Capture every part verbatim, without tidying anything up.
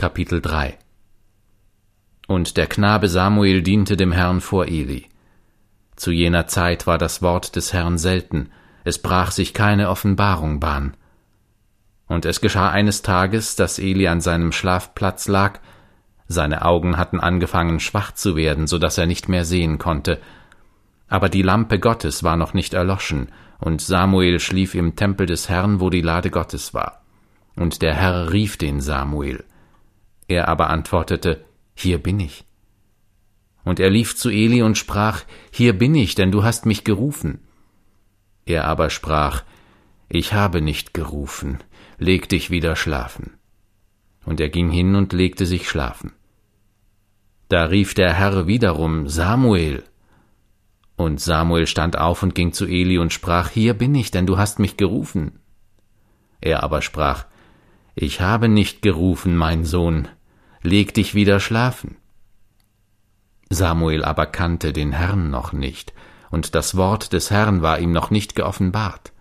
Kapitel drei. Und der Knabe Samuel diente dem Herrn vor Eli. Zu jener Zeit war das Wort des Herrn selten, es brach sich keine Offenbarung Bahn. Und es geschah eines Tages, dass Eli an seinem Schlafplatz lag, seine Augen hatten angefangen schwach zu werden, so daß er nicht mehr sehen konnte, aber die Lampe Gottes war noch nicht erloschen, und Samuel schlief im Tempel des Herrn, wo die Lade Gottes war. Und der Herr rief den Samuel. Er aber antwortete, »Hier bin ich.« Und er lief zu Eli und sprach, »Hier bin ich, denn du hast mich gerufen.« Er aber sprach, »Ich habe nicht gerufen, leg dich wieder schlafen.« Und er ging hin und legte sich schlafen. Da rief der Herr wiederum, »Samuel!« Und Samuel stand auf und ging zu Eli und sprach, »Hier bin ich, denn du hast mich gerufen.« Er aber sprach, »Ich habe nicht gerufen, mein Sohn, leg dich wieder schlafen.« Samuel aber kannte den Herrn noch nicht, und das Wort des Herrn war ihm noch nicht geoffenbart.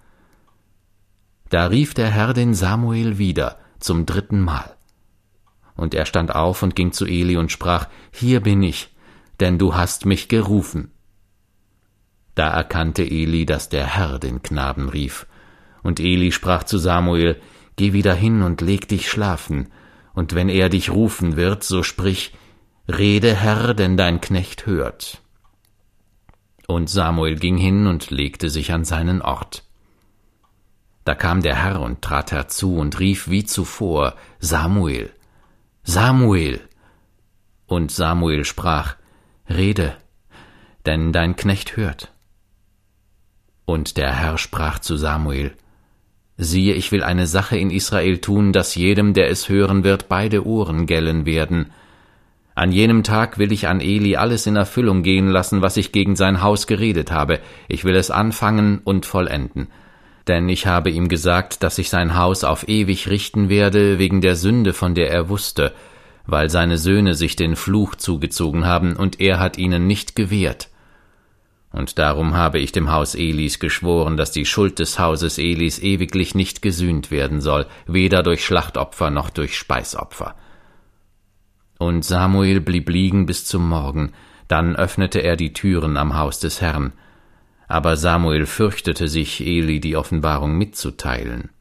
Da rief der Herr den Samuel wieder, zum dritten Mal. Und er stand auf und ging zu Eli und sprach, »Hier bin ich, denn du hast mich gerufen.« Da erkannte Eli, dass der Herr den Knaben rief. Und Eli sprach zu Samuel, »Geh wieder hin und leg dich schlafen, und wenn er dich rufen wird, so sprich, »Rede, Herr, denn dein Knecht hört.« Und Samuel ging hin und legte sich an seinen Ort. Da kam der Herr und trat herzu und rief wie zuvor, »Samuel, Samuel!« Und Samuel sprach, »Rede, denn dein Knecht hört.« Und der Herr sprach zu Samuel, »Siehe, ich will eine Sache in Israel tun, dass jedem, der es hören wird, beide Ohren gellen werden. An jenem Tag will ich an Eli alles in Erfüllung gehen lassen, was ich gegen sein Haus geredet habe. Ich will es anfangen und vollenden. Denn ich habe ihm gesagt, dass ich sein Haus auf ewig richten werde, wegen der Sünde, von der er wusste, weil seine Söhne sich den Fluch zugezogen haben, und er hat ihnen nicht gewehrt. Und darum habe ich dem Haus Elis geschworen, dass die Schuld des Hauses Elis ewiglich nicht gesühnt werden soll, weder durch Schlachtopfer noch durch Speisopfer.« Und Samuel blieb liegen bis zum Morgen, dann öffnete er die Türen am Haus des Herrn. Aber Samuel fürchtete sich, Eli die Offenbarung mitzuteilen.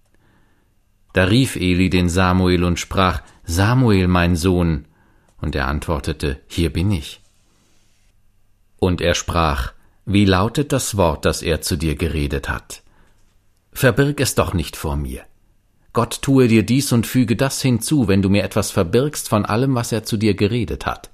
Da rief Eli den Samuel und sprach, »Samuel, mein Sohn!« Und er antwortete, »Hier bin ich.« Und er sprach, »Wie lautet das Wort, das er zu dir geredet hat? Verbirg es doch nicht vor mir. Gott tue dir dies und füge das hinzu, wenn du mir etwas verbirgst von allem, was er zu dir geredet hat.«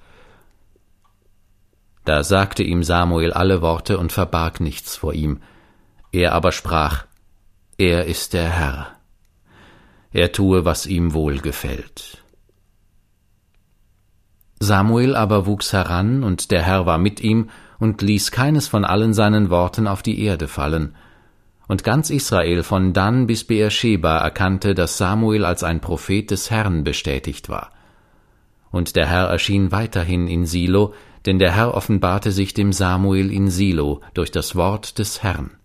Da sagte ihm Samuel alle Worte und verbarg nichts vor ihm. Er aber sprach, »Er ist der Herr. Er tue, was ihm wohlgefällt.« Samuel aber wuchs heran, und der Herr war mit ihm und ließ keines von allen seinen Worten auf die Erde fallen. Und ganz Israel von Dan bis Beersheba erkannte, dass Samuel als ein Prophet des Herrn bestätigt war. Und der Herr erschien weiterhin in Silo, denn der Herr offenbarte sich dem Samuel in Silo durch das Wort des Herrn.